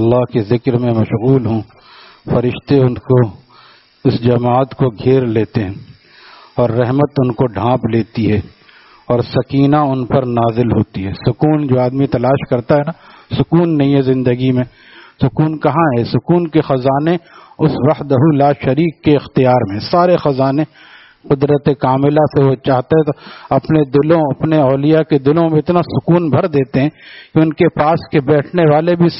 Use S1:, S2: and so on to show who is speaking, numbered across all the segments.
S1: اللہ کے ذکر میں مشغول ہوں، فرشتے ان کو اس جماعت کو گھیر لیتے ہیں اور رحمت ان کو ڈھانپ لیتی ہے اور سکینہ ان پر نازل ہوتی ہے۔ سکون جو آدمی تلاش کرتا ہے نا، سکون نہیں ہے زندگی میں، سکون کہاں ہے؟ سکون کے خزانے اس وحدہ لا شریک کے اختیار میں، سارے خزانے قدرت کاملہ سے وہ چاہتے ہیں تو اپنے دلوں، اپنے اولیاء کے دلوں میں اتنا سکون بھر دیتے ہیں کہ ان کے پاس کے بیٹھنے والے بھی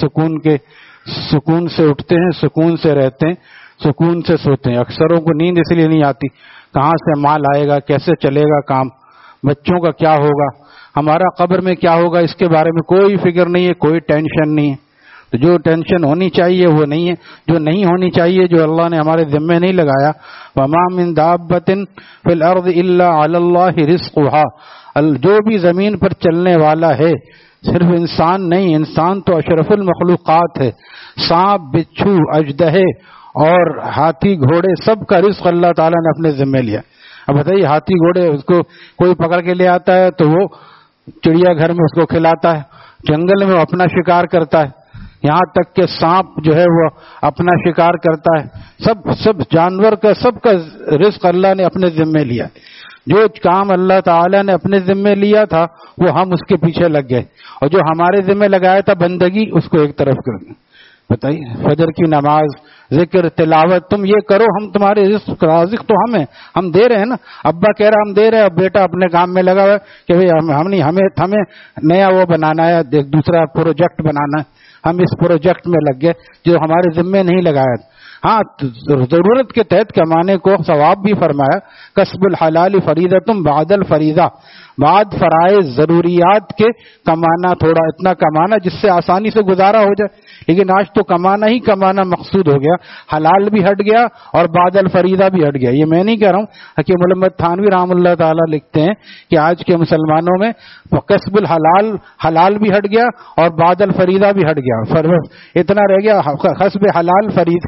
S1: سکون سے اٹھتے ہیں، سکون سے رہتے ہیں، سکون سے سوتے ہیں۔ اکثروں کو نیند اس لیے نہیں آتی، کہاں سے مال آئے گا، کیسے چلے گا کام، بچوں کا کیا ہوگا، ہمارا قبر میں کیا ہوگا، اس کے بارے میں کوئی فکر نہیں ہے، کوئی ٹینشن نہیں ہے۔ تو جو ٹینشن ہونی چاہیے وہ نہیں ہے، جو نہیں ہونی چاہیے، جو اللہ نے ہمارے ذمے نہیں لگایا۔ وَمَا مِن دَابَّةٍ فِي الْأَرْضِ إِلَّا عَلَى اللَّهِ رِزْقُهَا، جو بھی زمین پر چلنے والا ہے، صرف انسان نہیں، انسان تو اشرف المخلوقات ہے، سانپ، بچھو، اژدہے اور ہاتھی گھوڑے، سب کا رزق اللہ تعالیٰ نے اپنے ذمے لیا۔ اب بتائیے، ہاتھی گھوڑے اس کو کوئی پکڑ کے لے آتا ہے تو وہ چڑیا گھر میں اس کو کھلاتا ہے، جنگل میں وہ اپنا شکار کرتا ہے، یہاں تک کہ سانپ جو ہے وہ اپنا شکار کرتا ہے، سب جانور کا، سب کا رزق اللہ نے اپنے ذمے لیا۔ جو کام اللہ تعالیٰ نے اپنے ذمے لیا تھا وہ ہم اس کے پیچھے لگ گئے، اور جو ہمارے ذمے لگایا تھا بندگی، اس کو ایک طرف کر دیں۔ بتائیے، فجر کی نماز، ذکر، تلاوت، تم یہ کرو، ہم تمہارے رازق تو ہم دے رہے ہیں نا۔ ابا کہہ رہا ہم دے رہے ہیں، اب بیٹا اپنے کام میں لگا ہوا ہے کہ ہمیں نیا وہ بنانا ہے، دوسرا پروجیکٹ بنانا ہے، ہم اس پروجیکٹ میں لگ گئے جو ہمارے ذمے نہیں لگایا۔ ہاں، ضرورت کے تحت کمانے کو ثواب بھی فرمایا، کسب الحلال فریضۃ بعد الفریضہ، بعد فرائض ضروریات کے کمانا، تھوڑا اتنا کمانا جس سے آسانی سے گزارا ہو جائے۔ لیکن آج تو کمانا ہی کمانا مقصود ہو گیا، حلال بھی ہٹ گیا اور بعد الفریضہ بھی ہٹ گیا۔ یہ میں نہیں کہہ رہا ہوں، حکیم محمد تھانوی رحمہ اللہ تعالیٰ لکھتے ہیں کہ آج کے مسلمانوں میں کسب الحلال، حلال بھی ہٹ گیا اور بعد الفریضہ بھی ہٹ گیا، اتنا رہ گیا کسب حلال،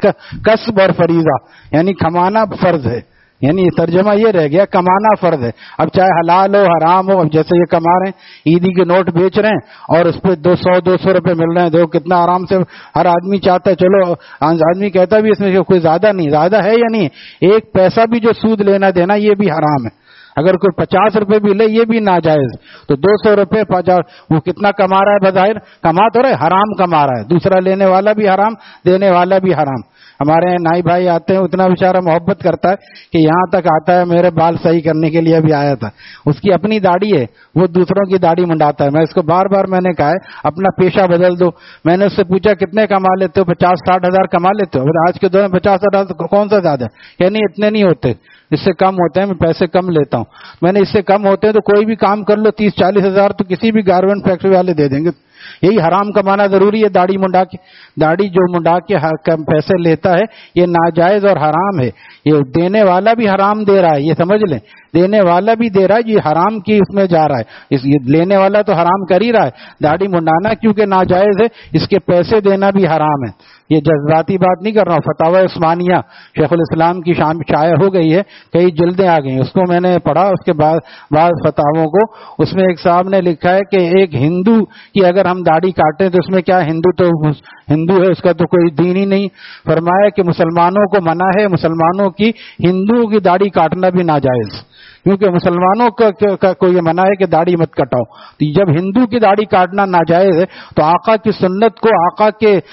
S1: کسب اور فریضہ، یعنی کمانا فرض ہے، یعنی ترجمہ یہ رہ گیا کمانا فرض ہے۔ اب چاہے حلال ہو حرام ہو، اب جیسے یہ کما رہے ہیں، عیدی کے نوٹ بیچ رہے ہیں اور اس پہ 200 روپے مل رہے ہیں، دیکھو کتنا آرام سے ہر آدمی چاہتا ہے، چلو آدمی کہتا بھی اس میں کوئی زیادہ نہیں، زیادہ ہے یا نہیں، ایک پیسہ بھی جو سود لینا دینا یہ بھی حرام ہے۔ اگر کوئی 50 روپے بھی لے یہ بھی ناجائز، تو 200 روپے وہ کتنا کما رہا ہے؟ بظاہر کما تو رہے، حرام کما رہا ہے، دوسرا لینے والا بھی حرام، دینے والا بھی حرام۔ ہمارے یہاں نائی بھائی آتے ہیں، اتنا بیچارہ محبت کرتا ہے کہ یہاں تک آتا ہے، میرے بال صحیح کرنے کے لیے بھی آیا تھا، اس کی اپنی داڑھی ہے، وہ دوسروں کی داڑھی منڈاتا ہے۔ میں اس کو بار بار میں نے کہا ہے اپنا پیشہ بدل دو۔ میں نے اس سے پوچھا کتنے کما لیتے ہو؟ 50-60 ہزار کما لیتے ہو؟ آج کے دور میں 50 ہزار کون سا زیادہ ہے؟ یعنی اتنے نہیں ہوتے، اس سے کم ہوتے ہیں، میں پیسے کم لیتا ہوں۔ میں نے اس سے کم ہوتے ہیں تو کوئی بھی کام کر لو، 30-40 ہزار تو کسی بھی گارمنٹ فیکٹری والے دے دیں گے۔ یہی حرام کمانا ضروری ہے، داڑھی منڈا کے، داڑھی جو منڈا کے پیسے لیتا ہے یہ ناجائز اور حرام ہے۔ یہ دینے والا بھی حرام دے رہا ہے، یہ سمجھ لیں، دینے والا بھی دے رہا ہے، یہ حرام کی اس میں جا رہا ہے، یہ لینے والا تو حرام کر ہی رہا ہے۔ داڑھی منڈانا کیونکہ ناجائز ہے، اس کے پیسے دینا بھی حرام ہے۔ یہ جذباتی بات نہیں کر رہا ہوں، فتاوی عثمانیہ شیخ الاسلام کی شائع ہو گئی ہے، کئی جلدیں آ گئی، اس کو میں نے پڑھا، اس کے بعد فتاووں کو، اس میں ایک صاحب نے لکھا ہے کہ ایک ہندو کی اگر ہم داڑھی کاٹیں تو اس میں کیا، ہندو تو ہندو ہے، اس کا تو کوئی دین ہی نہیں۔ فرمایا کہ مسلمانوں کو منع ہے، مسلمانوں کی ہندوؤں کی داڑھی کاٹنا بھی ناجائز، کیونکہ مسلمانوں کو یہ منع ہے کہ داڑھی مت کٹاؤ۔ تو جب ہندو کی داڑھی کاٹنا ناجائز ہے تو آقا کی سنت کو آقا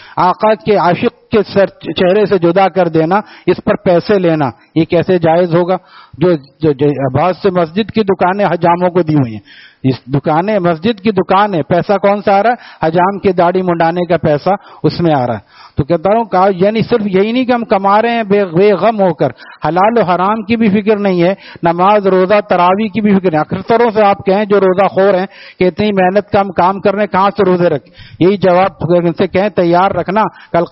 S1: کے عاشق کے چہرے سے جدا کر دینا، اس پر پیسے لینا، یہ کیسے جائز ہوگا؟ جو بہت سے مسجد کی دکانیں حجاموں کو دی ہوئی ہیں، اس دکانیں، مسجد کی دکان ہے، پیسہ کون سا آ رہا ہے؟ حجام کی داڑھی منڈانے کا پیسہ اس میں آ رہا ہے۔ تو کہتا ہوں یعنی صرف یہی نہیں کہ ہم کما رہے ہیں بے غم ہو کر، حلال و حرام کی بھی فکر نہیں ہے، نماز، روزہ، تراویح کی بھی فکر نہیں۔ اکثروں سے آپ کہیں جو روزہ خور ہیں کہ اتنی محنت کا ہم کام کر رہے ہیں، کہاں سے روزے رکھیں؟ یہی جواب ان سے کہیں تیار رکھنا، کل قیامت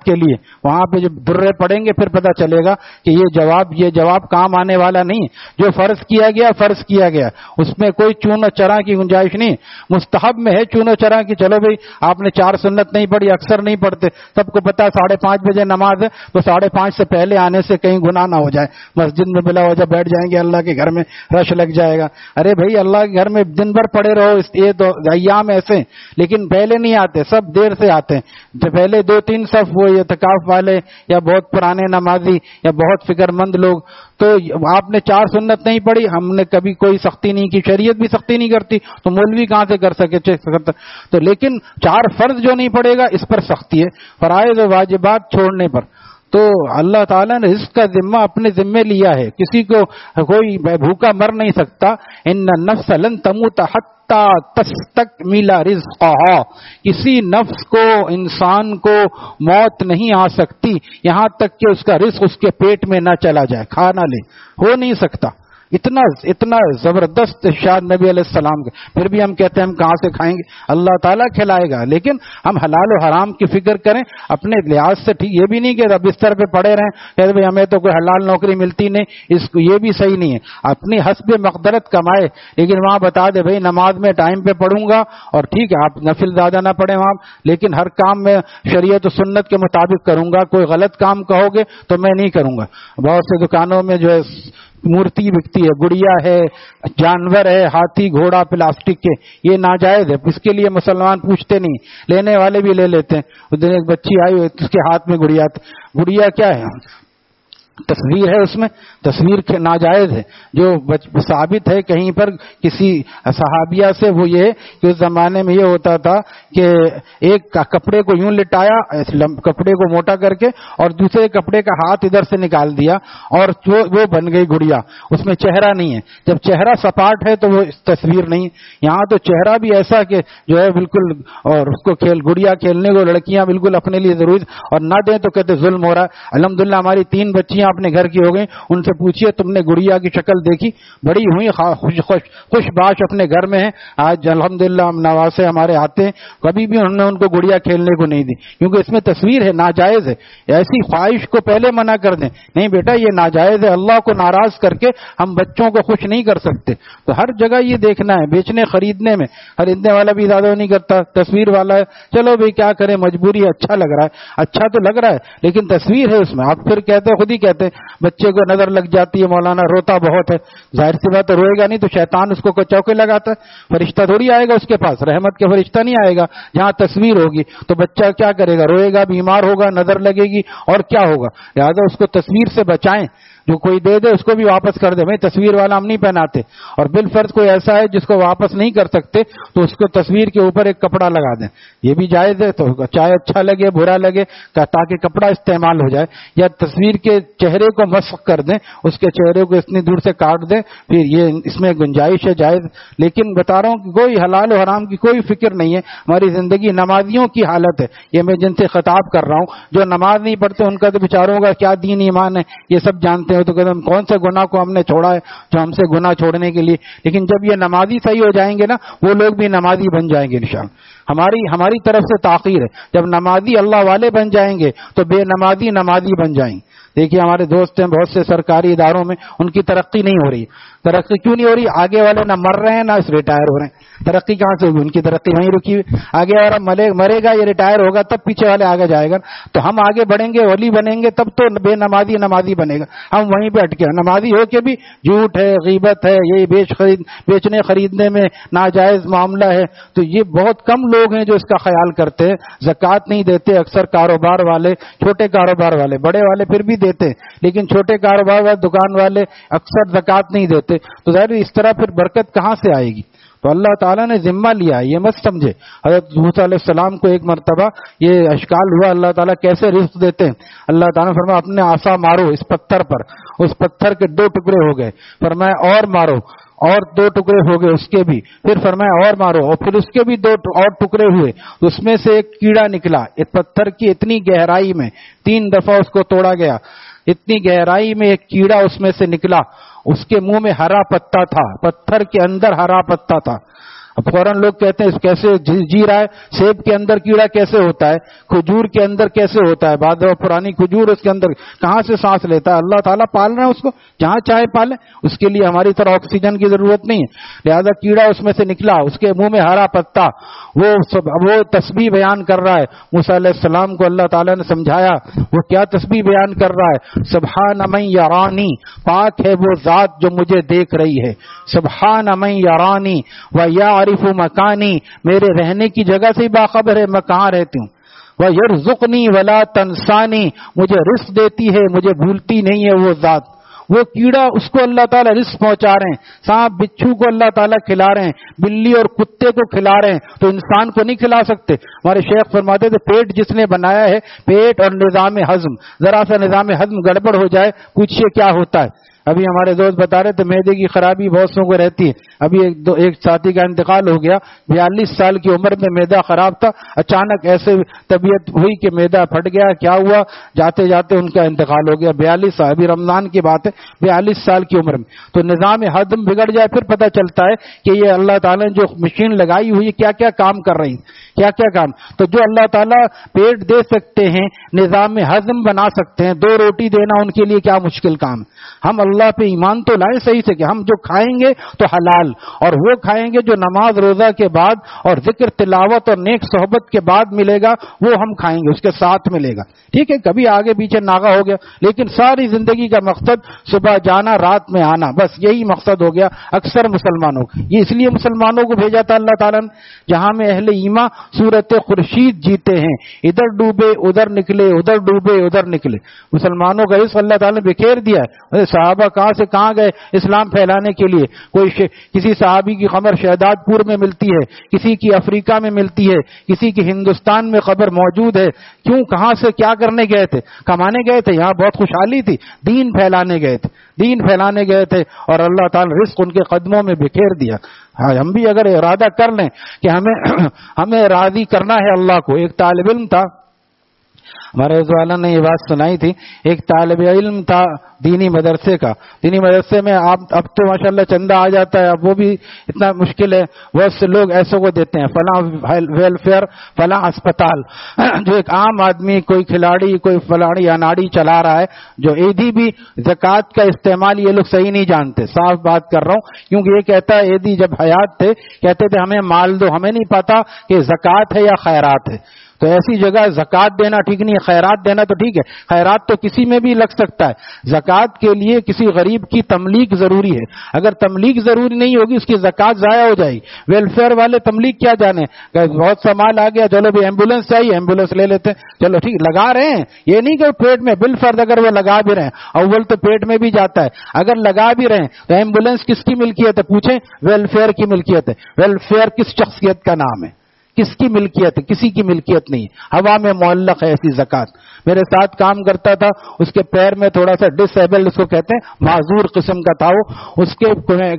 S1: کے لیے وہاں پہ جب درے پڑیں گے پھر پتہ چلے گا کہ یہ جواب کام آنے والا نہیں. جو فرض کیا گیا اس میں کوئی چون و چرا کی گنجائش نہیں. مستحب میں ہے چون و چرا کی، چلو بھائی آپ نے 4 سنت نہیں پڑھی، اکثر نہیں پڑھتے، سب کو پتا 5:30 بجے نماز ہے تو 5:30 سے پہلے آنے سے کہیں گناہ نہ ہو جائے، مسجد میں بلا وجہ بیٹھ جائیں گے، اللہ کے گھر میں رش لگ جائے گا. ارے بھائی اللہ کے گھر میں دن بھر پڑے رہو، یہ تو ایام ایسے، لیکن پہلے نہیں آتے، سب دیر سے آتے ہیں. جو پہلے 2-3 صف وہ اعتکاف والے یا بہت پرانے نمازی یا بہت فکر مند لوگ. تو آپ نے 4 سنت نہیں پڑھی، ہم نے کبھی کوئی سختی نہیں کی، شریعت بھی سختی نہیں کرتی تو مولوی کہاں سے کر سکے. تو لیکن 4 فرض جو نہیں پڑے گا اس پر سختی ہے، فرائض و واجبات چھوڑنے پر. تو اللہ تعالیٰ نے رزق کا ذمہ اپنے ذمے لیا ہے، کسی کو کوئی بھوکا مر نہیں سکتا. ان النفس لن تموت حتی تستکمل رزقها، کسی نفس کو، انسان کو موت نہیں آ سکتی یہاں تک کہ اس کا رزق اس کے پیٹ میں نہ چلا جائے، کھا نہ لے، ہو نہیں سکتا. اتنا زبردست ارشاد نبی علیہ السلام کا. پھر بھی ہم کہتے ہیں ہم کہاں سے کھائیں گے، اللہ تعالیٰ کھلائے گا. لیکن ہم حلال و حرام کی فکر کریں اپنے لحاظ سے. ٹھیک، یہ بھی نہیں کہ بستر پہ پڑے رہیں کہ بھائی ہمیں تو کوئی حلال نوکری ملتی نہیں، اس کو یہ بھی صحیح نہیں ہے. اپنی حسب مقدرت کمائے، لیکن وہاں بتا دے بھائی نماز میں ٹائم پہ پڑھوں گا، اور ٹھیک ہے آپ نفل زیادہ نہ پڑھیں وہاں، لیکن ہر کام میں شریعت و سنت کے مطابق کروں گا. کوئی غلط کام کہو گے تو میں نہیں کروں گا. بہت سے دکانوں میں جو ہے مورتی بکتی ہے، گڑیا ہے، جانور ہے، ہاتھی گھوڑا پلاسٹک کے، یہ ناجائز ہے. اس کے لیے مسلمان پوچھتے نہیں، لینے والے بھی لے لیتے ہیں. اس دن ایک بچی آئی ہوئی اس کے ہاتھ میں گڑیا کیا ہے، تصویر ہے، اس میں تصویر کے ناجائز ہے. جو ثابت ہے کہیں پر کسی صحابیہ سے، وہ یہ کہ اس زمانے میں یہ ہوتا تھا کہ ایک کپڑے کو یوں لٹایا، کپڑے کو موٹا کر کے، اور دوسرے کپڑے کا ہاتھ ادھر سے نکال دیا اور وہ بن گئی گڑیا. اس میں چہرہ نہیں ہے. جب چہرہ سپاٹ ہے تو وہ تصویر نہیں. یہاں تو چہرہ بھی ایسا کہ جو ہے بالکل، اور اس کو گڑیا کھیلنے کو لڑکیاں بالکل اپنے لیے ضروری، اور نہ دیں تو کہتے ظلم ہو رہا ہے. الحمدللہ ہماری 3 بچیاں اپنے گھر کی ہو گئی، ان سے پوچھئے تم نے گڑیا کی شکل دیکھی؟ بڑی ہوئی، خوش باش اپنے گھر میں ہیں. آج الحمدللہ ہم نواسے ہمارے آتے ہیں، کبھی بھی انہوں نے ان کو گڑیا کھیلنے کو نہیں دی، کیونکہ اس میں تصویر ہے، ناجائز ہے. ایسی خواہش کو پہلے منع کر دیں، نہیں بیٹا یہ ناجائز ہے. اللہ کو ناراض کر کے ہم بچوں کو خوش نہیں کر سکتے. تو ہر جگہ یہ دیکھنا ہے، بیچنے خریدنے میں خریدنے والا بھی زیادہ نہیں کرتا، تصویر والا ہے، چلو بھائی کیا کریں، مجبوری ہے، اچھا لگ رہا ہے، اچھا تو لگ رہا ہے لیکن تصویر ہے اس میں. آپ پھر کہتے خود ہی کہتے بچے کو نظر لگ جاتی ہے، مولانا روتا بہت ہے. ظاہر سی بات ہے روئے گا نہیں تو شیطان اس کو چوکے لگاتا ہے. فرشتہ تھوڑی آئے گا اس کے پاس، رحمت کے فرشتہ نہیں آئے گا. جہاں تصویر ہوگی تو بچہ کیا کرے گا، روئے گا، بیمار ہوگا، نظر لگے گی اور کیا ہوگا. لہٰذا اس کو تصویر سے بچائیں. جو کوئی دے دے اس کو بھی واپس کر دے. بھائی تصویر والا ہم نہیں پہناتے، اور بالفرض کوئی ایسا ہے جس کو واپس نہیں کر سکتے تو اس کو تصویر کے اوپر ایک کپڑا لگا دیں. یہ بھی جائز ہے، تو چاہے اچھا لگے برا لگے تاکہ کپڑا استعمال ہو جائے. یا تصویر کے چہرے کو مسخ کر دیں، اس کے چہرے کو اتنی دور سے کاٹ دیں، پھر یہ اس میں گنجائش ہے، جائز. لیکن بتا رہا ہوں کہ کوئی حلال و حرام کی کوئی فکر نہیں ہے. ہماری زندگی نمازیوں کی حالت ہے. یہ میں جن سے خطاب کر رہا ہوں، جو نماز نہیں پڑھتے ان کا تو بیچاروں کا کیا دین ایمان ہے، یہ سب جانتے ہیں. تو کہتے ہیں کون سے گناہ کو ہم نے چھوڑا ہے جو ہم سے گناہ چھوڑنے کے لیے. لیکن جب یہ نمازی صحیح ہو جائیں گے نا، وہ لوگ بھی نمازی بن جائیں گے انشاءاللہ. ہماری طرف سے تاخیر ہے. جب نمازی اللہ والے بن جائیں گے تو بے نمازی بن جائیں گے. دیکھیے ہمارے دوست ہیں بہت سے سرکاری اداروں میں، ان کی ترقی نہیں ہو رہی. ترقی کیوں نہیں ہو رہی؟ آگے والے نہ مر رہے ہیں نہ ریٹائر ہو رہے ہیں. ترقی کہاں سے ہوگی؟ ان کی ترقی وہیں رکی ہوئی. آگے والا مرے گا، یہ ریٹائر ہوگا تب پیچھے والے آگے جائے گا. تو ہم آگے بڑھیں گے، ولی بنیں گے، تب تو بے نمازی بنے گا. ہم وہیں پہ اٹکے، نمازی ہو کے بھی جھوٹ ہے، غیبت ہے، یہ بیچنے خریدنے میں ناجائز معاملہ ہے. تو یہ بہت کم لوگ ہیں جو اس کا خیال کرتے ہیں. زکوٰۃ نہیں دیتے اکثر کاروبار والے، چھوٹے کاروبار والے. بڑے والے پھر بھی دیتے، لیکن چھوٹے کاروبار والے، دکان والے اکثر زکوٰۃ نہیں دیتے. تو ظاہر اس طرح پھر برکت کہاں سے آئے گی؟ تو اللہ تعالیٰ نے ذمہ لیا ہے، یہ مت سمجھے. حضرت موسیٰ علیہ السلام کو ایک مرتبہ یہ اشکال ہوا اللہ تعالیٰ کیسے رزق دیتے ہیں. اللہ تعالیٰ نے فرمایا اپنے عصا مارو اس پتھر پر، اس پتھر کے 2 ٹکڑے ہو گئے. فرمایا اور مارو، اور 2 ٹکڑے ہو گئے اس کے بھی. پھر فرمایا اور مارو، اور پھر اس کے بھی 2 اور ٹکڑے ہوئے. اس میں سے ایک کیڑا نکلا. ایک پتھر کی اتنی گہرائی میں 3 دفعہ اس کو توڑا گیا، اتنی گہرائی میں ایک کیڑا اس میں سے نکلا. اس کے منہ میں ہرا پتا تھا، پتھر کے اندر ہرا پتا تھا. اب فوراً لوگ کہتے ہیں اس کیسے جی رہا ہے، سیب کے اندر کیڑا کیسے ہوتا ہے، کھجور کے اندر کیسے ہوتا ہے، بعد پرانی کھجور اس کے اندر کہاں سے سانس لیتا ہے؟ اللہ تعالیٰ پال رہے ہیں اس کو، جہاں چاہے پالے، اس کے لیے ہماری طرح آکسیجن کی ضرورت نہیں ہے، لہذا کیڑا اس میں سے نکلا، اس کے منہ میں ہرا پتا، وہ تسبیح بیان کر رہا ہے۔ موسیٰ علیہ السلام کو اللہ تعالیٰ نے سمجھایا، وہ کیا تسبیح بیان کر رہا ہے؟ سبحان من یرانی، پاک ہے وہ ذات جو مجھے دیکھ رہی ہے، سبحان من یرانی و یعرف مکانی، میرے رہنے کی جگہ سے باخبر ہے میں کہاں رہتی ہوں، وَيَرْزُقْنِي وَلَا تَنْسَانِي، مجھے رزق دیتی ہے، مجھے بھولتی نہیں ہے وہ ذات۔ وہ کیڑا اس کو اللہ تعالیٰ رزق پہنچا رہے ہیں، سانپ بچھو کو اللہ تعالیٰ کھلا رہے ہیں، بلی اور کتے کو کھلا رہے ہیں، تو انسان کو نہیں کھلا سکتے؟ ہمارے شیخ فرماتے تھے پیٹ جس نے بنایا ہے، پیٹ اور نظام ہضم، ذرا سا نظام ہضم گڑبڑ ہو جائے، پوچھئے کیا ہوتا ہے۔ ابھی ہمارے دوست بتا رہے تھے معدے کی خرابی بہت سو کو رہتی ہے، ابھی ایک ساتھی کا انتقال ہو گیا، 42 سال کی عمر میں معدہ خراب تھا، اچانک ایسے طبیعت ہوئی کہ معدہ پھٹ گیا، کیا ہوا، جاتے جاتے ان کا انتقال ہو گیا، 42 سال، ابھی رمضان کی بات ہے، 42 سال کی عمر میں۔ تو نظام ہضم بگڑ جائے پھر پتہ چلتا ہے کہ یہ اللہ تعالیٰ نے جو مشین لگائی ہوئی ہے کیا کیا کام کر رہی ہے، کیا کیا کام۔ تو جو اللہ تعالیٰ پیٹ دے سکتے ہیں، نظام ہضم بنا سکتے ہیں، 2 روٹی دینا ان کے لیے کیا مشکل کام ہے۔ ہم اللہ پہ ایمان تو لائیں صحیح سے کہ ہم جو کھائیں گے تو حلال، اور وہ کھائیں گے جو نماز روزہ کے بعد اور ذکر تلاوت اور نیک صحبت کے بعد ملے گا، وہ ہم کھائیں گے، اس کے ساتھ ملے گا۔ ٹھیک ہے، کبھی آگے پیچھے ناغا ہو گیا، لیکن ساری زندگی کا مقصد صبح جانا رات میں آنا، بس یہی مقصد ہو گیا اکثر مسلمانوں کا۔ یہ اس لیے مسلمانوں کو بھیجا تھا اللہ تعالیٰ نے، جہاں میں اہل ایمان صورت خورشید جیتے ہیں، ادھر ڈوبے ادھر نکلے، ادھر ڈوبے ادھر نکلے۔ مسلمانوں کا رزق اللہ تعالیٰ نے بکھیر دیا ہے۔ صحابہ کہاں سے کہاں گئے اسلام پھیلانے کے لیے، کسی صحابی کی خبر شہداد پور میں ملتی ہے، کسی کی افریقہ میں ملتی ہے، کسی کی ہندوستان میں خبر موجود ہے۔ کیوں، کہاں سے کیا کرنے گئے تھے؟ کمانے گئے تھے، یہاں بہت خوشحالی تھی، دین پھیلانے گئے تھے، دین پھیلانے گئے تھے، اور اللہ تعالیٰ رزق ان کے قدموں میں بکھیر دیا۔ ہاں، ہم بھی اگر ارادہ کر لیں کہ ہمیں راضی کرنا ہے اللہ کو۔ ایک طالب علم تھا، ہمارے والا نے یہ بات سنائی تھی، ایک طالب علم تھا دینی مدرسے کا، دینی مدرسے میں اب تو ماشاءاللہ چندہ آ جاتا ہے، اب وہ بھی اتنا مشکل ہے، بہت سے لوگ ایسے کو دیتے ہیں، فلاں ویلفیئر، فلاں اسپتال، جو ایک عام آدمی، کوئی کھلاڑی، کوئی فلاڑی اناڑی چلا رہا ہے، جو ایدھی بھی زکوٰۃ کا استعمال یہ لوگ صحیح نہیں جانتے، صاف بات کر رہا ہوں، کیونکہ یہ کہتا ہے ایدھی جب حیات تھے کہتے تھے ہمیں مال دو، ہمیں نہیں پتا کہ زکوٰۃ ہے یا خیرات ہے۔ تو ایسی جگہ زکوٰۃ دینا ٹھیک نہیں ہے، خیرات دینا تو ٹھیک ہے، خیرات تو کسی میں بھی لگ سکتا ہے، زکوٰۃ کے لیے کسی غریب کی تملیغ ضروری ہے، اگر تملیغ ضروری نہیں ہوگی اس کی زکوٰۃ ضائع ہو جائے گی۔ ویلفیئر والے تملیغ کیا جانے، بہت سا مال آ گیا، چلو بھی ایمبولینس چاہیے، ایمبولینس لے لیتے ہیں، چلو ٹھیک لگا رہے ہیں، یہ نہیں کہ پیٹ میں بالفرض اگر وہ لگا بھی رہے ہیں، اول تو پیٹ میں بھی جاتا ہے، اگر لگا بھی رہے ہیں تو ایمبولینس کس کی ملکیت ہے؟ پوچھیں، ویلفیئر کی ملکیت ہے۔ ویلفیئر کس شخصیت کا نام ہے؟ کس کی ملکیت ہے؟ کسی کی ملکیت نہیں، ہوا میں معلق ہے ایسی زکوٰۃ۔ میرے ساتھ کام کرتا تھا، اس کے پیر میں تھوڑا سا ڈس ایبل، اس کو کہتے ہیں، معذور قسم کا تھا وہ، اس کے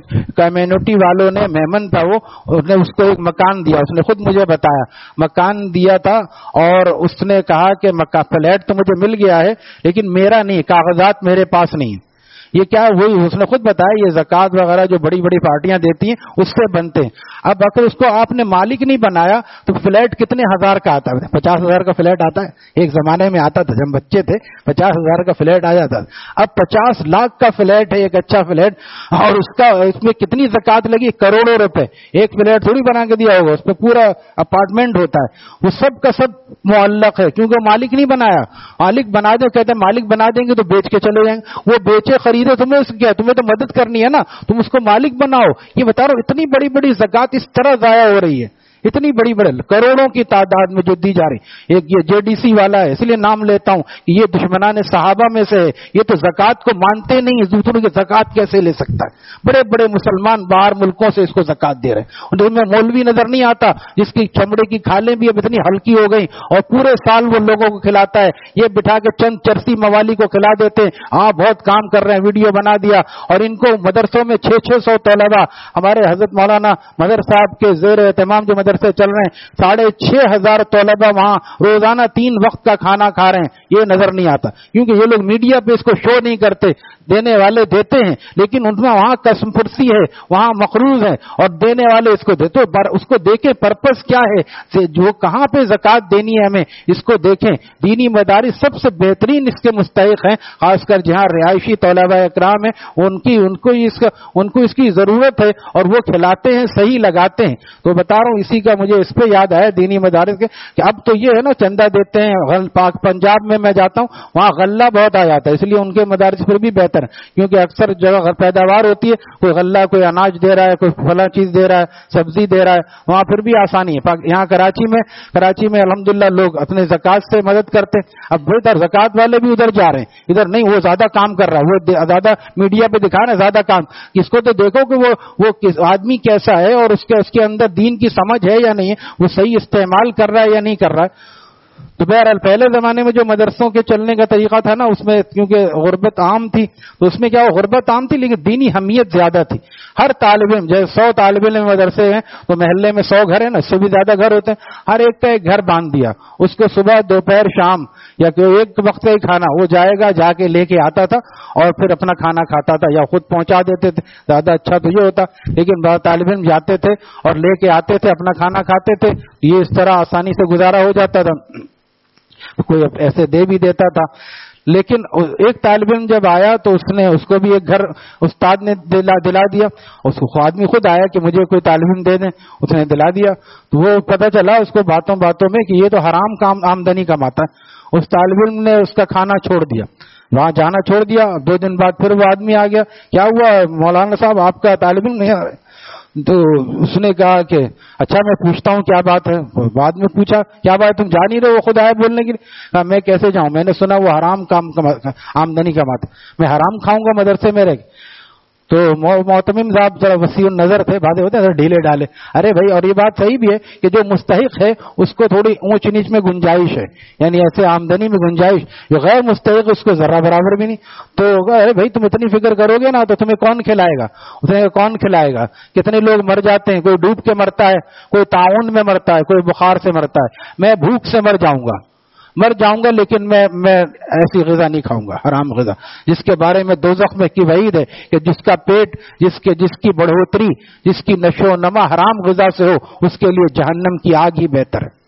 S1: کمیونٹی والوں نے، مہمن تھا وہ، اس نے اس کو ایک مکان دیا، اس نے خود مجھے بتایا، مکان دیا تھا، اور اس نے کہا کہ فلیٹ تو مجھے مل گیا ہے لیکن میرا نہیں، کاغذات میرے پاس نہیں ہے۔ یہ کیا، وہی اس نے خود بتایا، یہ زکوٰۃ وغیرہ جو بڑی بڑی پارٹیاں دیتی ہیں اس سے بنتے ہیں۔ اب اگر اس کو آپ نے مالک نہیں بنایا تو فلیٹ کتنے ہزار کا آتا ہے؟ 50,000 کا فلیٹ آتا ہے، ایک زمانے میں آتا تھا جب بچے تھے، 50,000 کا فلیٹ آ جاتا تھا، اب 50 لاکھ کا فلیٹ ہے، ایک اچھا فلیٹ، اور اس میں کتنی زکوٰۃ لگی؟ کروڑوں روپے۔ ایک فلیٹ تھوڑی بنا کے دیا ہوگا، اس پہ پورا اپارٹمنٹ ہوتا ہے، وہ سب کا سب معلق ہے، کیونکہ مالک نہیں بنایا۔ مالک بنا دیں، کہتے ہیں مالک بنا دیں گے تو بیچ کے چلے جائیں گے، وہ بیچے خریدے، تمہیں کیا، تمہیں تو مدد کرنی ہے نا، تم اس کو مالک بناؤ۔ یہ بتا رہا ہوں، اتنی بڑی بڑی زکوٰۃ اس طرح ضائع ہو رہی ہے، اتنی بڑی بڑی کروڑوں کی تعداد میں جو دی جا رہی۔ ایک یہ جے ڈی سی والا ہے، اس لیے نام لیتا ہوں کہ یہ دشمنان صحابہ میں سے ہے، یہ تو زکوٰۃ کو مانتے نہیں، دوسروں کی زکوٰۃ کیسے لے سکتا ہے؟ بڑے بڑے مسلمان باہر ملکوں سے اس کو زکوٰۃ دے رہے ہیں، ان میں مولوی نظر نہیں آتا جس کی چمڑے کی کھالیں بھی اب اتنی ہلکی ہو گئی اور پورے سال وہ لوگوں کو کھلاتا ہے، یہ بٹھا کے چند چرسی موالی کو کھلا دیتے ہیں، ہاں بہت کام کر رہے ہیں، ویڈیو بنا دیا، اور ان کو مدرسوں میں 600 طلبا، ہمارے حضرت مولانا مدر صاحب کے زیر اہتمام جو مدرسے چل رہے ہیں، 6,500 طلبہ وہاں روزانہ 3 وقت کا کھانا کھا رہے ہیں، یہ نظر نہیں آتا کیونکہ یہ لوگ میڈیا پہ اس کو شو نہیں کرتے. دینے والے دیتے ہیں لیکن ان میں وہاں قسم پرسی ہے، وہاں مقروض ہے، اور دینے والے اس کو دیتے. اس کو دیکھیں پرپس کیا ہے، جو کہاں پہ زکوٰۃ دینی ہے ہمیں اس کو دیکھیں. دینی مدارس سب سے بہترین اس کے مستحق ہیں، خاص کر جہاں رہائشی طلباء اکرام ہیں ان کو اس کی ضرورت ہے اور وہ کھلاتے ہیں، صحیح لگاتے ہیں. تو بتا رہا ہوں اسی کا مجھے اس پہ یاد آیا دینی مدارس کے کہ اب تو یہ ہے نا چندہ دیتے ہیں. پاک پنجاب میں جاتا ہوں وہاں غلہ بہت آ جاتا ہے، اس لیے ان کے مدارس پھر بھی بہتر ہے کیونکہ اکثر جگہ پیداوار ہوتی ہے، کوئی غلہ کوئی اناج دے رہا ہے، کوئی فلاں چیز دے رہا ہے، سبزی دے رہا ہے، وہاں پھر بھی آسانی ہے. یہاں کراچی میں الحمدللہ لوگ اپنے زکوٰۃ سے مدد کرتے ہیں. اب بہتر زکوٰۃ والے بھی ادھر جا رہے ہیں، ادھر نہیں وہ زیادہ کام کر رہا ہے، وہ زیادہ میڈیا پہ دکھا رہا ہے زیادہ کام. اس کو تو دیکھو کہ وہ آدمی کیسا ہے اور اس کے اندر دین کی سمجھ ہے یا نہیں ہے، وہ صحیح استعمال کر رہا ہے یا نہیں کر رہا ہے. تو بہرحال پہلے زمانے میں جو مدرسوں کے چلنے کا طریقہ تھا نا اس میں کیونکہ غربت عام تھی تو اس میں کیا غربت عام تھی لیکن دینی حمیت زیادہ تھی. ہر طالب علم جیسے 100 طالب علم مدرسے ہیں تو محلے میں 100 گھر ہیں نا، اس سے بھی زیادہ گھر ہوتے ہیں، ہر ایک کا ایک گھر باندھ دیا. اس کو صبح دوپہر شام یا ایک وقت کا ہی کھانا وہ جائے گا، جا کے لے کے آتا تھا اور پھر اپنا کھانا کھاتا تھا یا خود پہنچا دیتے تھے، زیادہ اچھا تو یہ ہوتا. لیکن بعض طالب علم جاتے تھے اور لے کے آتے تھے، اپنا کھانا کھاتے تھے. یہ اس طرح آسانی سے گزارا ہو جاتا تھا، کوئی ایسے دے بھی دیتا تھا. لیکن ایک طالب علم جب آیا تو اس کو بھی ایک گھر استاد نے دلا دیا. اس کو آدمی خود آیا کہ مجھے کوئی طالب علم دے دیں، اس نے دلا دیا. تو وہ پتہ چلا اس کو باتوں میں کہ یہ تو حرام کام آمدنی کماتا ہے. اس طالب علم نے اس کا کھانا چھوڑ دیا، وہاں جانا چھوڑ دیا. 2 دن بعد پھر وہ آدمی آ گیا، کیا ہوا مولانا صاحب آپ کا طالب علم نہیں آ رہا؟ تو اس نے کہا کہ اچھا میں پوچھتا ہوں کیا بات ہے. بعد میں پوچھا کیا بات تم جا نہیں رہے وہ خود آئے بولنے کے لیے. کہا میں کیسے جاؤں، میں نے سنا وہ حرام کام آمدنی کماتے، میں حرام کھاؤں گا مدرسے میں رہ کے. تو محتمم صاحب ذرا وسیع النظر تھے، باتیں ہوتے ہیں ڈھیلے ڈالے. ارے بھائی اور یہ بات صحیح بھی ہے کہ جو مستحق ہے اس کو تھوڑی اونچ نیچ میں گنجائش ہے، یعنی ایسے آمدنی میں گنجائش. جو غیر مستحق اس کو ذرہ برابر بھی نہیں. تو ارے بھائی تم اتنی فکر کرو گے نا تو تمہیں کون کھلائے گا؟ اس نے کون کھلائے گا؟ کتنے لوگ مر جاتے ہیں، کوئی ڈوب کے مرتا ہے، کوئی طاعون میں مرتا ہے، کوئی بخار سے مرتا ہے. میں بھوک سے مر جاؤں گا لیکن میں ایسی غذا نہیں کھاؤں گا، حرام غذا، جس کے بارے میں دوزخ میں کی وعید ہے کہ جس کا پیٹ جس کی بڑھوتری جس کی نشو و نما حرام غذا سے ہو اس کے لیے جہنم کی آگ ہی بہتر ہے.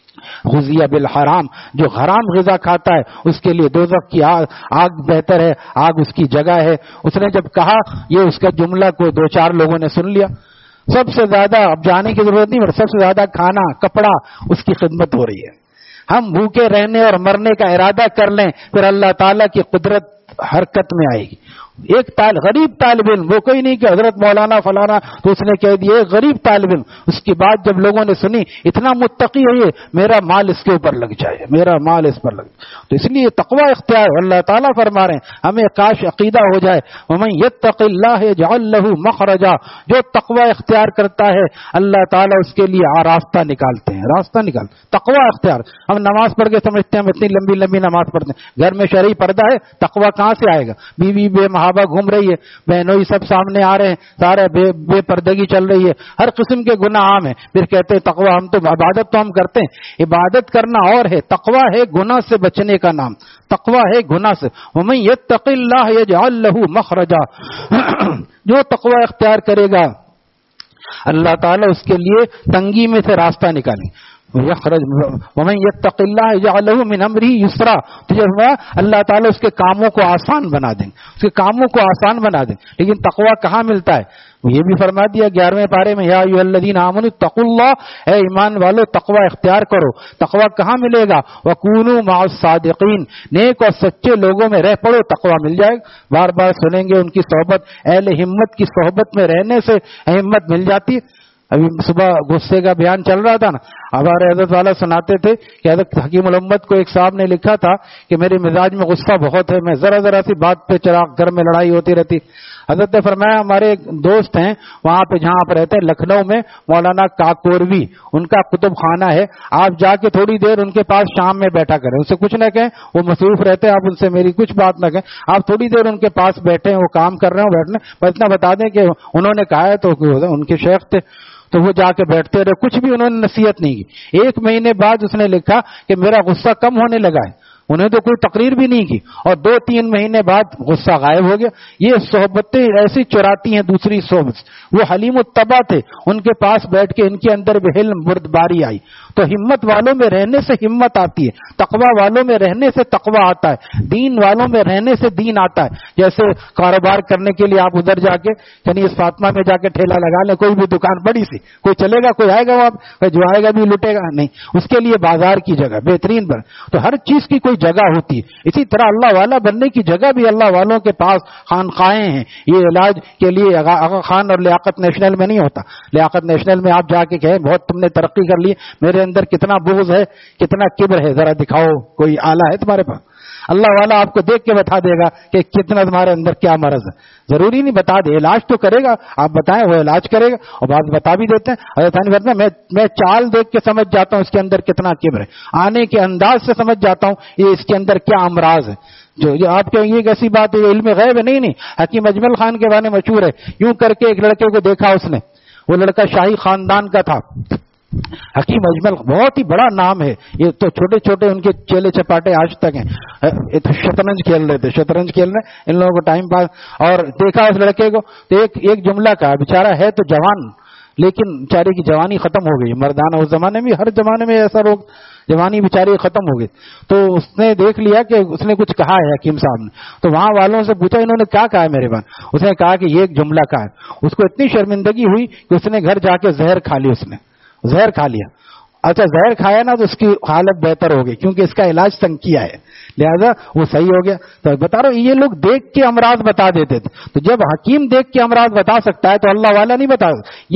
S1: غذی بالحرام، جو حرام غذا کھاتا ہے اس کے لیے دوزخ کی آگ بہتر ہے، آگ اس کی جگہ ہے. اس نے جب کہا یہ اس کا جملہ کو 2-4 لوگوں نے سن لیا. سب سے زیادہ اب جانے کی ضرورت نہیں، سب سے زیادہ کھانا کپڑا اس کی خدمت ہو رہی ہے. ہم بھوکے رہنے اور مرنے کا ارادہ کر لیں پھر اللہ تعالیٰ کی قدرت حرکت میں آئے گی. ایک غریب طالب علم، وہ کوئی نہیں کہ حضرت مولانا فلانا، تو اس نے کہہ دیا ایک غریب طالب علم. اس کی بات جب لوگوں نے سنی اتنا متقی ہے یہ، میرا مال اس کے اوپر لگ جائے، میرا مال اس پر لگ جائے. تو اس لیے تقوی اختیار اللہ تعالیٰ فرما رہے ہیں ہمیں کاش عقیدہ ہو جائے وَمَن يَتَّقِ اللَّهَ يَجْعَل لَّهُ مَخْرَجًا. جو تقوی اختیار کرتا ہے اللہ تعالیٰ اس کے لیے راستہ نکالتے ہیں، راستہ نکال. تقوی اختیار. ہم نماز پڑھ کے سمجھتے ہیں ہم اتنی لمبی لمبی نماز پڑھتے ہیں، گھر میں شرعی پردہ ہے، تقوی کہاں سے آئے گا؟ بیوی بے محابہ گھوم رہی ہے، بہنوئی سب سامنے آ رہے ہیں، سارے بے پردگی چل رہی ہے، ہر قسم کے گناہ عام ہیں. پھر کہتے ہیں تقوی. ہم تو عبادت تو ہم کرتے ہیں، عبادت کرنا اور ہے. تقوی ہے گناہ سے بچنے کا نام، تقوی ہے گناہ سے. وَمَن يَتَّقِ اللَّهَ يَجْعَل لَّهُ مَخْرَجًا. جو تقوی اختیار کرے گا اللہ تعالیٰ اس کے لیے تنگی میں سے راستہ نکالیں. وَمَن يَتَّقِ اللَّهَ يَجْعَل لَّهُ مِنْ أَمْرِهِ يُسْرًا. تو جب اللہ تعالیٰ اس کے کاموں کو آسان بنا دیں، اس کے کاموں کو آسان بنا دیں. لیکن تقوی کہاں ملتا ہے؟ یہ بھی فرما دیا 11ویں پارے میں یا ایھا الذین آمنوا اتقوا اللہ، اے ایمان والو تقوی اختیار کرو. تقوی کہاں ملے گا؟ وَكُونُوا مَعَ الصَّادِقِينَ. نیک اور سچے لوگوں میں رہ پڑو، تقوی مل جائے گا. بار بار سنیں گے ان کی صحبت، اہل ہمت کی صحبت میں رہنے سے ہمت مل جاتی ہے. ابھی صبح غصے کا بیان چل رہا تھا نا، ہمارے حضرت والا سناتے تھے کہ حضرت حکیم الامت کو ایک صاحب نے لکھا تھا کہ میرے مزاج میں غصہ بہت ہے، میں ذرا سی بات پہ چراغ گھر میں لڑائی ہوتی رہتی. حضرت نے فرمایا ہمارے ایک دوست ہیں وہاں پہ جہاں آپ رہتے ہیں لکھنؤ میں، مولانا کاکوروی، ان کا کتب خانہ ہے. آپ جا کے تھوڑی دیر ان کے پاس شام میں بیٹھا کریں، ان سے کچھ نہ کہیں، وہ مصروف رہتے ہیں، آپ ان سے میری کچھ بات نہ کہیں، آپ تھوڑی دیر ان کے پاس بیٹھے، وہ کام کر رہے ہوں بیٹھنے، بس اتنا بتا دیں کہ انہوں نے کہا ہے. تو ان کے شیخ تھے تو وہ جا کے بیٹھتے رہے, کچھ بھی انہوں نے نصیحت نہیں کی. 1 مہینے بعد اس نے لکھا کہ میرا غصہ کم ہونے لگا ہے. انہیں تو کوئی تقریر بھی نہیں کی, اور 2-3 مہینے بعد غصہ غائب ہو گیا. یہ صحبتیں ایسی چراتی ہیں دوسری صحبت. وہ حلیم الطبع تھے, ان کے پاس بیٹھ کے ان کے اندر بھی حلم بردباری آئی. تو ہمت والوں میں رہنے سے ہمت آتی ہے, تقوی والوں میں رہنے سے تقوی آتا ہے, دین والوں میں رہنے سے دین آتا ہے. جیسے کاروبار کرنے کے لیے آپ ادھر جا کے یعنی اس فاطمہ میں جا کے ٹھیلا لگا لیں, کوئی بھی دکان بڑی سی, کوئی چلے گا, کوئی آئے گا, وہاں جو آئے گا بھی لٹے گا نہیں. اس کے لیے بازار کی جگہ بہترین بن, تو ہر چیز کی کوئی جگہ ہوتی ہے. اسی طرح اللہ والا بننے کی جگہ بھی اللہ والوں کے پاس خانقاہیں ہیں. یہ علاج کے لیے آغا خان اور لیاقت نیشنل میں نہیں ہوتا. لیاقت نیشنل میں آپ جا کے کہیں بہت تم نے ترقی کر لی, میرے اندر کتنا بغض ہے, کتنا کبر ہے, ذرا دکھاؤ, کوئی آلہ ہے تمہارے پاس. اللہ والا آپ کو دیکھ کے بتا دے گا کہ کتنا تمہارے اندر کیا مرض ہے. ضروری نہیں بتا دے, علاج تو کرے گا, آپ بتائیں وہ علاج کرے گا. اور بعض بتا بھی دیتے ہیں. حضرت میں چال دیکھ کے سمجھ جاتا ہوں اس کے اندر کتنا کبر ہے, آنے کے انداز سے سمجھ جاتا ہوں یہ اس کے اندر کیا امراض ہے. جو آپ کہیں گے ایسی بات ہے, علم غیب نہیں. حکیم اجمل خان کے بارے میں مشہور ہے, یوں کر کے ایک لڑکے کو دیکھا اس نے, وہ لڑکا شاہی خاندان کا تھا. حکیم اجمل بہت ہی بڑا نام ہے, یہ تو چھوٹے چھوٹے ان کے چیلے چپاٹے آج تک ہیں. شطرنج کھیل رہے تھے, شطرنج کھیل رہے ان لوگوں کو ٹائم پاس. اور دیکھا اس لڑکے کو تو ایک جملہ کہا, بیچارہ ہے تو جوان لیکن بیچارے کی جوانی ختم ہو گئی. مردانہ اس زمانے میں, ہر زمانے میں ایسا روگ, جوانی بیچاری ختم ہو گئی. تو اس نے دیکھ لیا کہ اس نے کچھ کہا ہے حکیم صاحب نے, تو وہاں والوں سے پوچھا انہوں نے کیا کہا ہے میرے بان. اس نے کہا کہ یہ ایک جملہ کہا ہے. اس کو اتنی شرمندگی ہوئی کہ اس نے گھر جا کے زہر کھا لی. اس نے زہر کھا لیا. اچھا زہر کھایا نا تو اس کی حالت بہتر ہو گئی کیونکہ اس کا علاج سنگ کیا ہے, لہذا وہ صحیح ہو گیا. تو بتا رہا ہوں یہ لوگ دیکھ کے امراض بتا دیتے تھے. تو جب حکیم دیکھ کے امراض بتا سکتا ہے تو اللہ والا نہیں بتا.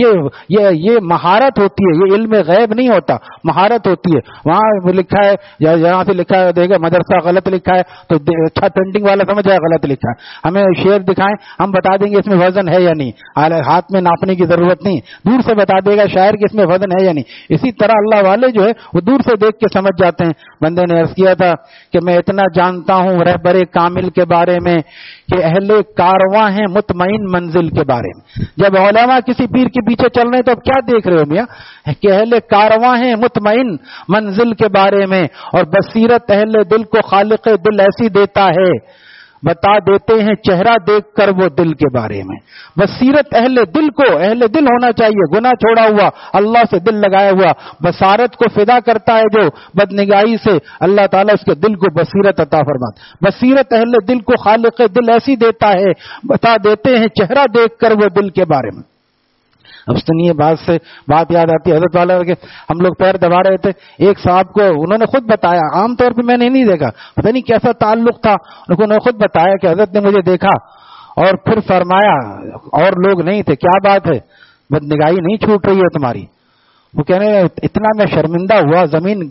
S1: یہ مہارت ہوتی ہے, یہ علم غیب نہیں ہوتا, مہارت ہوتی ہے. وہاں لکھا ہے, یہاں سے لکھا ہے دیکھا مدرسہ غلط لکھا ہے تو اچھا پینٹنگ والا سمجھ جائے غلط لکھا ہے. ہمیں شعر دکھائیں, ہم بتا دیں گے اس میں وزن ہے یا نہیں, ہاتھ میں ناپنے کی ضرورت نہیں, دور سے بتا دے گا شاعر کہ اس میں وزن ہے یا نہیں. اسی طرح اللہ والے جو ہے وہ دور سے دیکھ کے سمجھ جاتے ہیں. بندے نے عرض کیا تھا کہ میں اتنا جانتا ہوں رہبر کامل کے بارے میں کہ اہل کارواں ہیں مطمئن منزل کے بارے میں. جب علماء کسی پیر کے پیچھے چل رہے ہیں تو اب کیا دیکھ رہے ہو میاں, کہ اہل کارواں ہیں مطمئن منزل کے بارے میں, اور بصیرت اہل دل کو خالق دل ایسی دیتا ہے بتا دیتے ہیں چہرہ دیکھ کر وہ دل کے بارے میں. بصیرت اہل دل کو, اہل دل ہونا چاہیے, گناہ چھوڑا ہوا, اللہ سے دل لگایا ہوا, بصارت کو فدا کرتا ہے جو بدنگاہی سے, اللہ تعالیٰ اس کے دل کو بصیرت عطا فرماتا. بصیرت اہل دل کو خالق دل ایسی دیتا ہے بتا دیتے ہیں چہرہ دیکھ کر وہ دل کے بارے میں. اب سنیے بات یاد آتی ہے. حضرت والا کے ہم لوگ پیر دبا رہے تھے, ایک صاحب کو انہوں نے خود بتایا, عام طور پہ میں نے نہیں دیکھا, پتہ نہیں کیسا تعلق تھا, انہوں نے خود بتایا کہ حضرت نے مجھے دیکھا اور پھر فرمایا اور لوگ نہیں تھے, کیا بات ہے بدنگاہی نہیں چھوٹ رہی ہے تمہاری. وہ کہنے اتنا میں شرمندہ ہوا, زمین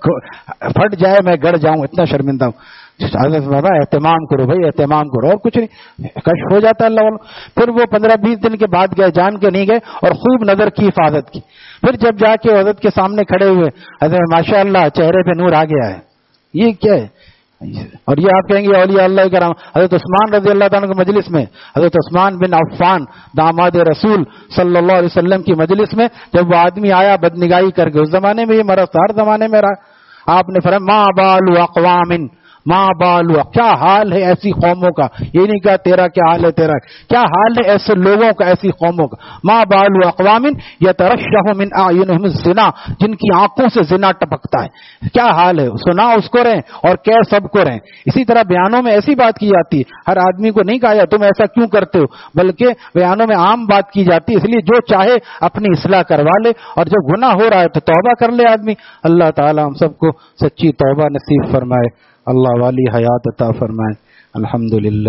S1: پھٹ جائے میں گڑ جاؤں, اتنا شرمندہ ہوں. حضرت بابا اہتمام کرو بھائی, اہتمام کرو, اور کچھ نہیں, کشف ہو جاتا ہے اللہ والا. پھر وہ 15-20 دن کے بعد گئے, جان کے نہیں گئے, اور خوب نظر کی حفاظت کی. پھر جب جا کے حضرت کے سامنے کھڑے ہوئے, حضرت ماشاء اللہ چہرے پہ نور آ گیا ہے, یہ کیا ہے. اور یہ آپ کہیں گے اولیاء اللہ کرام. حضرت عثمان رضی اللہ تعالیٰ کی مجلس میں, حضرت عثمان بن عفان داماد رسول صلی اللہ علیہ وسلم کی مجلس میں جب وہ آدمی آیا بدنگاہی کر کے, اس زمانے میں یہ مرض ہر زمانے میں رہا, آپ نے فرمایا ما بال اقوام, ماں بالو, کیا حال ہے ایسی قوموں کا. یہ نہیں کہا تیرا کیا حال ہے, تیرا کیا حال ہے ایسے لوگوں کا, ایسی قوموں کا. ماں بالو اقوام یترشح من اعینہم الزنا, جن کی آنکھوں سے زنا ٹپکتا ہے. کیا حال ہے, سنا اس کو رہیں اور کہہ سب کو رہیں. اسی طرح بیانوں میں ایسی بات کی جاتی ہے, ہر آدمی کو نہیں کہا جاتا تم ایسا کیوں کرتے ہو, بلکہ بیانوں میں عام بات کی جاتی ہے. اس لیے جو چاہے اپنی اصلاح کروا لے, اور جب گناہ ہو رہا ہے تو توبہ کر لے آدمی. اللہ تعالی ہم سب کو سچی توبہ نصیب فرمائے, اللہ والی حیات عطا فرمائے. الحمدللہ.